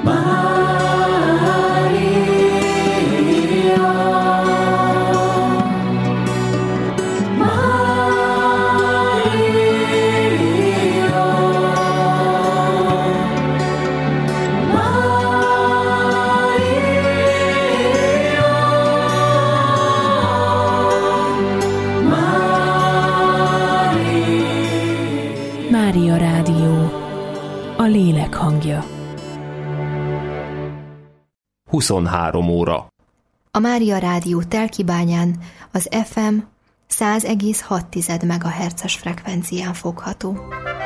Mária Rádió, a lélek hangja. 23 óra. A Mária Rádió Telkibányán az FM 100,6 MHz-es frekvencián fogható.